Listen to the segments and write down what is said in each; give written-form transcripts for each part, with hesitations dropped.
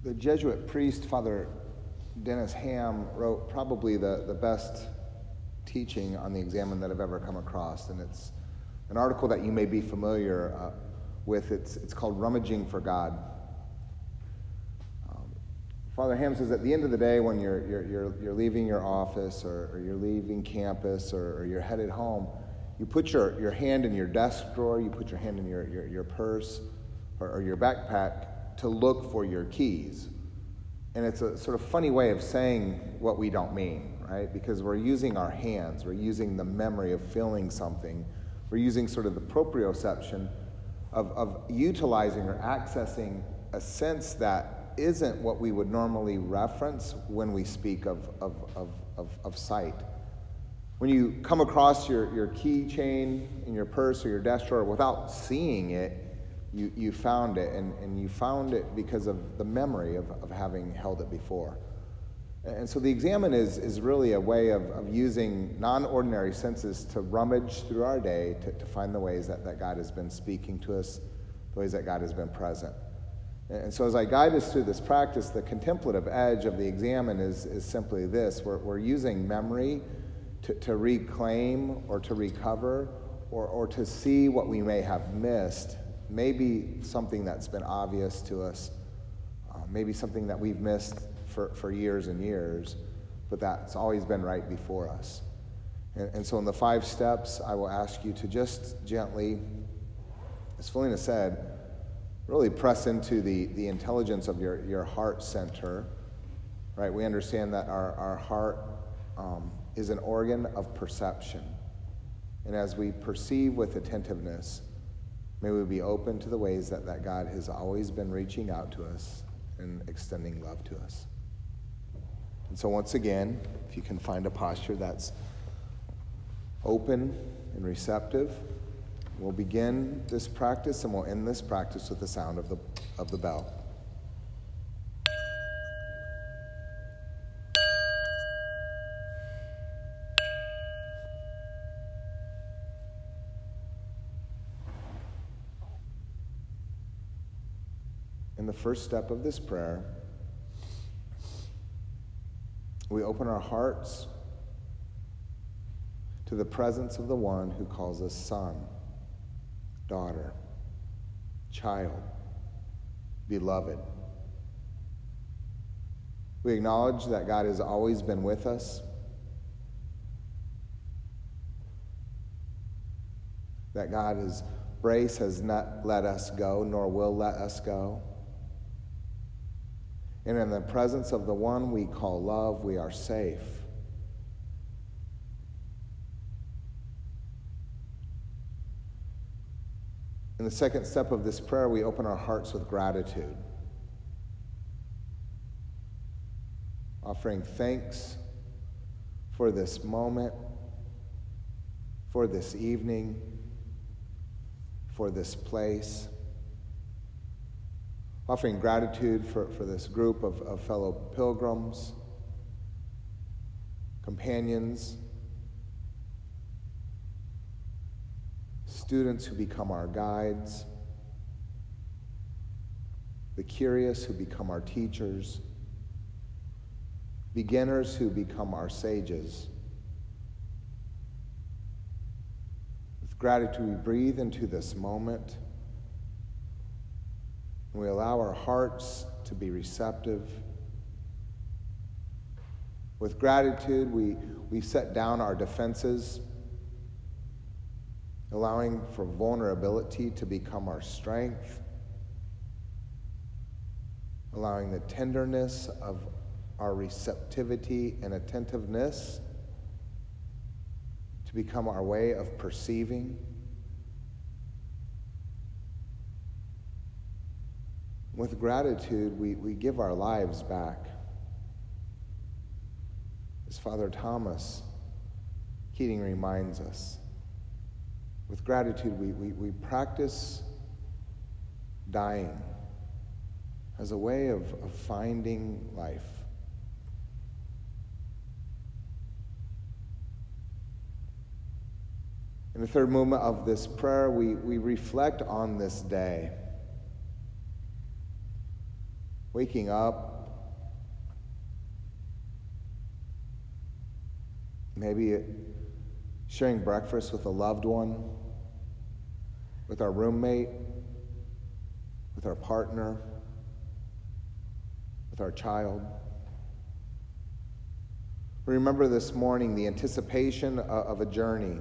The Jesuit priest, Father Dennis Ham, wrote probably the best teaching on the Examen that I've ever come across, and it's an article that you may be familiar with. It's called Rummaging for God. Father Ham says at the end of the day, when you're leaving your office or you're leaving campus or you're headed home, you put your hand in your desk drawer, you put your hand in your purse or your backpack to look for your keys. And it's a sort of funny way of saying what we don't mean, right? Because we're using our hands, we're using the memory of feeling something, we're using sort of the proprioception of utilizing or accessing a sense that isn't what we would normally reference when we speak of sight. When you come across your keychain in your purse or your desk drawer without seeing it, you found it, and you found it because of the memory of having held it before. And so the Examen is really a way of using non-ordinary senses to rummage through our day to find the ways that God has been speaking to us, the ways that God has been present. And so as I guide us through this practice, the contemplative edge of the Examen is simply this. We're using memory to reclaim or to recover or to see what we may have missed. Maybe something that's been obvious to us, maybe something that we've missed for years and years, but that's always been right before us. And so in the 5 steps, I will ask you to just gently, as Felina said, really press into the intelligence of your heart center, right? We understand that our heart is an organ of perception. And as we perceive with attentiveness, may we be open to the ways that God has always been reaching out to us and extending love to us. And so once again, if you can find a posture that's open and receptive, we'll begin this practice and we'll end this practice with the sound of the bell. In the first step of this prayer, we open our hearts to the presence of the one who calls us son, daughter, child, beloved. We acknowledge that God has always been with us, that God's grace has not let us go, nor will let us go. And in the presence of the one we call love, we are safe. In the second step of this prayer, we open our hearts with gratitude, offering thanks for this moment, for this evening, for this place. Offering gratitude for this group of fellow pilgrims, companions, students who become our guides, the curious who become our teachers, beginners who become our sages. With gratitude, we breathe into this moment. We allow our hearts to be receptive. With gratitude, we set down our defenses, allowing for vulnerability to become our strength, allowing the tenderness of our receptivity and attentiveness to become our way of perceiving. With gratitude, we give our lives back. As Father Thomas Keating reminds us, with gratitude, we practice dying as a way of finding life. In the third movement of this prayer, we reflect on this day. waking up, maybe sharing breakfast with a loved one, with our roommate, with our partner, with our child. We remember this morning the anticipation of a journey,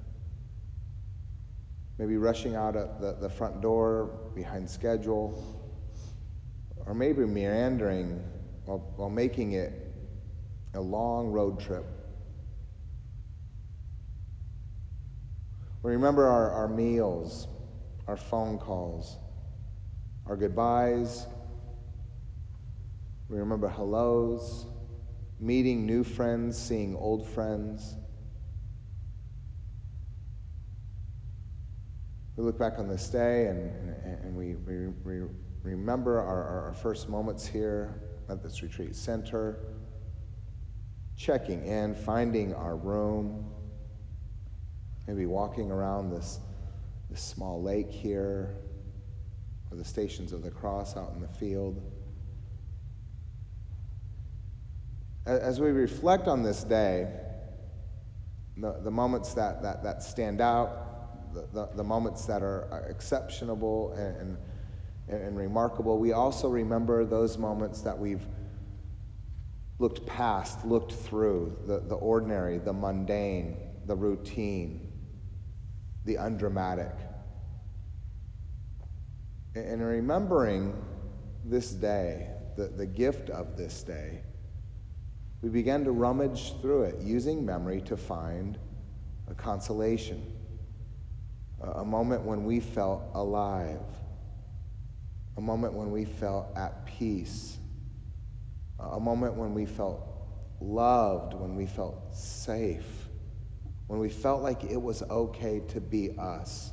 maybe rushing out at the front door behind schedule, or maybe meandering while making it a long road trip. We remember our meals, our phone calls, our goodbyes. We remember hellos, meeting new friends, seeing old friends. We look back on this day and we remember our first moments here at this retreat center, checking in, finding our room, maybe walking around this small lake here, or the Stations of the Cross out in the field. As we reflect on this day, the moments that stand out, the moments that are exceptional and remarkable, we also remember those moments that we've looked past, looked through, the ordinary, the mundane, the routine, the undramatic. And remembering this day, the gift of this day, we began to rummage through it, using memory to find a consolation, a moment when we felt alive, a moment when we felt at peace, a moment when we felt loved, when we felt safe, when we felt like it was okay to be us.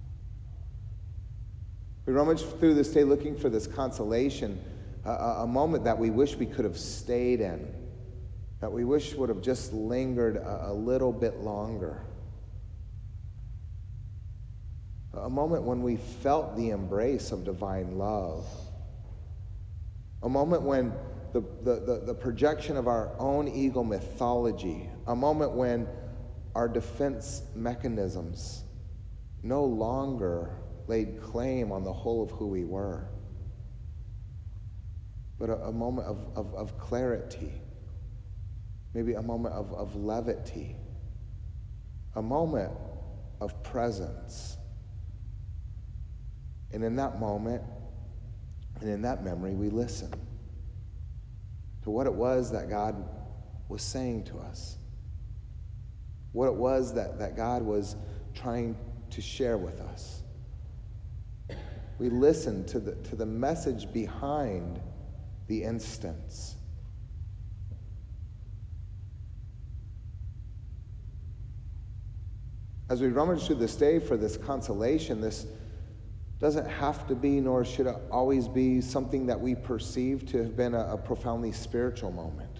We rummaged through this day looking for this consolation, a moment that we wish we could have stayed in, that we wish would have just lingered a little bit longer. A moment when we felt the embrace of divine love. A moment when the projection of our own ego mythology, a moment when our defense mechanisms no longer laid claim on the whole of who we were, but a moment of clarity, maybe a moment of levity, a moment of presence. And in that moment, and in that memory, we listen to what it was that God was saying to us, what it was that God was trying to share with us. We listened to the message behind the instance. As we rummage through this day for this consolation, this doesn't have to be, nor should it always be, something that we perceive to have been a profoundly spiritual moment.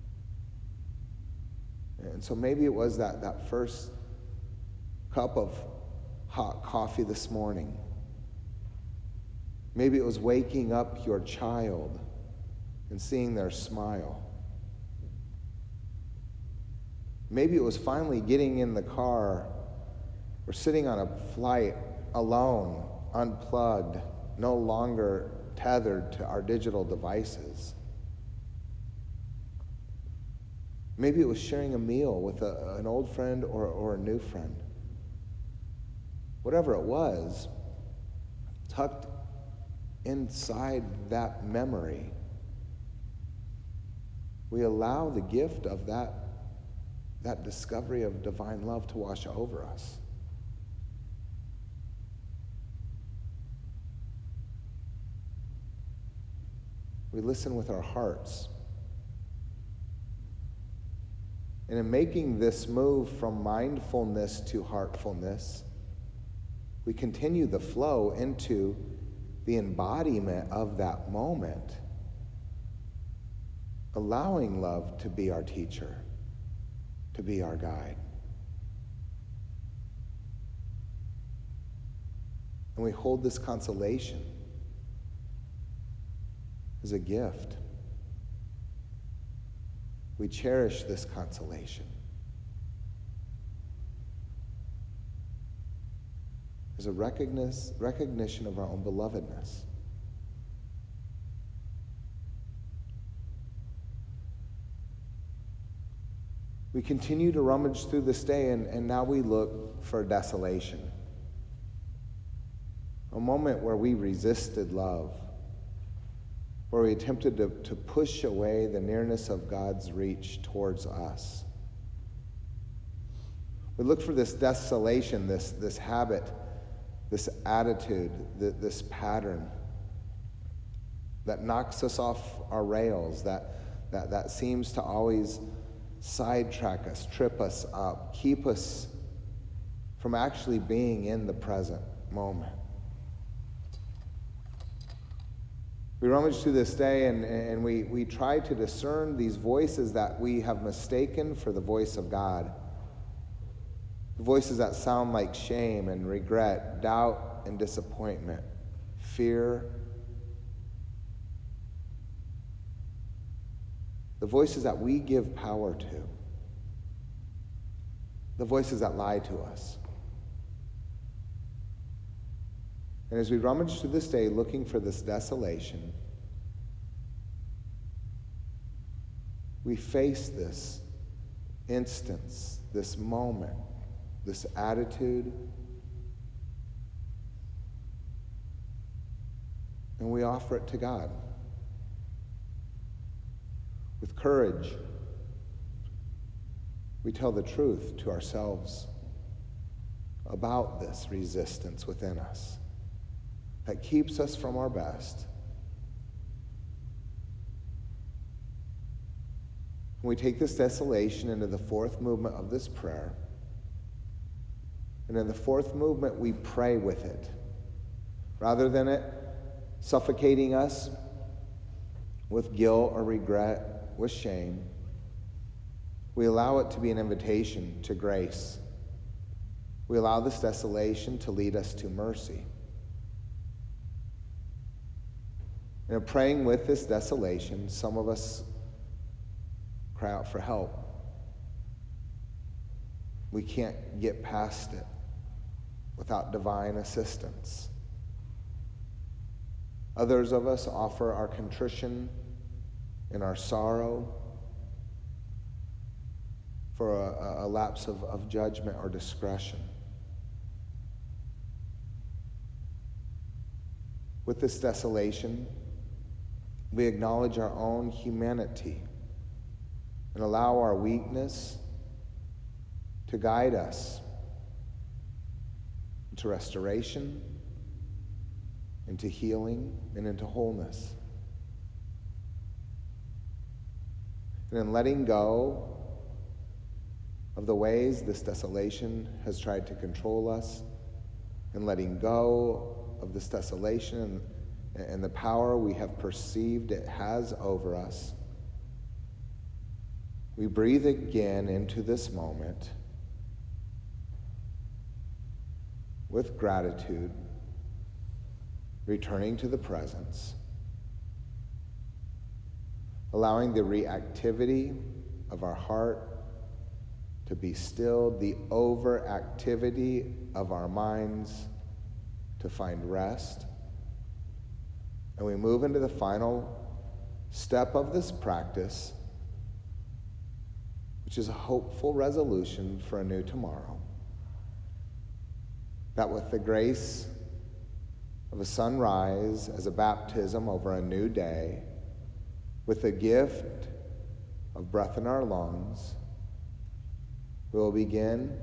And so maybe it was that first cup of hot coffee this morning. Maybe it was waking up your child and seeing their smile. Maybe it was finally getting in the car or sitting on a flight alone, unplugged, no longer tethered to our digital devices. Maybe it was sharing a meal with an old friend or a new friend. Whatever it was, tucked inside that memory, we allow the gift of that discovery of divine love to wash over us. We listen with our hearts. And in making this move from mindfulness to heartfulness, we continue the flow into the embodiment of that moment, allowing love to be our teacher, to be our guide. And we hold this consolation is a gift. We cherish this consolation as a recognition of our own belovedness. We continue to rummage through this day, and now we look for desolation. A moment where we resisted love, where we attempted to push away the nearness of God's reach towards us. We look for this desolation, this habit, this attitude, this pattern that knocks us off our rails, that seems to always sidetrack us, trip us up, keep us from actually being in the present moment. We rummage through this day and we try to discern these voices that we have mistaken for the voice of God. The voices that sound like shame and regret, doubt and disappointment, fear. The voices that we give power to. The voices that lie to us. And as we rummage through this day looking for this desolation, we face this instance, this moment, this attitude, and we offer it to God. With courage, we tell the truth to ourselves about this resistance within us that keeps us from our best. We take this desolation into the fourth movement of this prayer. And in the fourth movement, we pray with it. Rather than it suffocating us with guilt or regret, with shame, we allow it to be an invitation to grace. We allow this desolation to lead us to mercy. And in praying with this desolation, some of us cry out for help. We can't get past it without divine assistance. Others of us offer our contrition and our sorrow for a lapse of judgment or discretion. With this desolation, we acknowledge our own humanity and allow our weakness to guide us into restoration, into healing, and into wholeness. And in letting go of the ways this desolation has tried to control us, and letting go of this desolation and the power we have perceived it has over us, we breathe again into this moment with gratitude, returning to the presence, allowing the reactivity of our heart to be stilled, the overactivity of our minds to find rest. And we move into the final step of this practice, which is a hopeful resolution for a new tomorrow. That with the grace of a sunrise as a baptism over a new day, with the gift of breath in our lungs, we will begin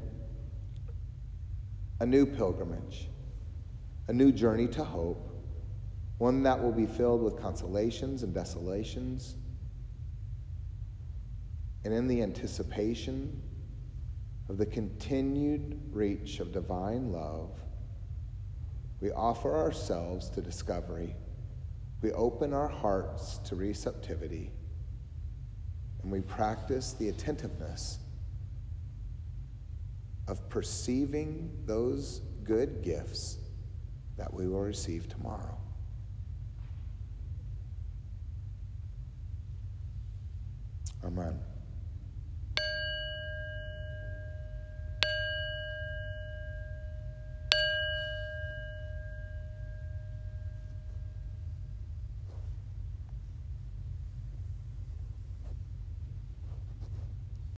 a new pilgrimage, a new journey to hope, one that will be filled with consolations and desolations. And in the anticipation of the continued reach of divine love, we offer ourselves to discovery. We open our hearts to receptivity, and we practice the attentiveness of perceiving those good gifts that we will receive tomorrow. Amen.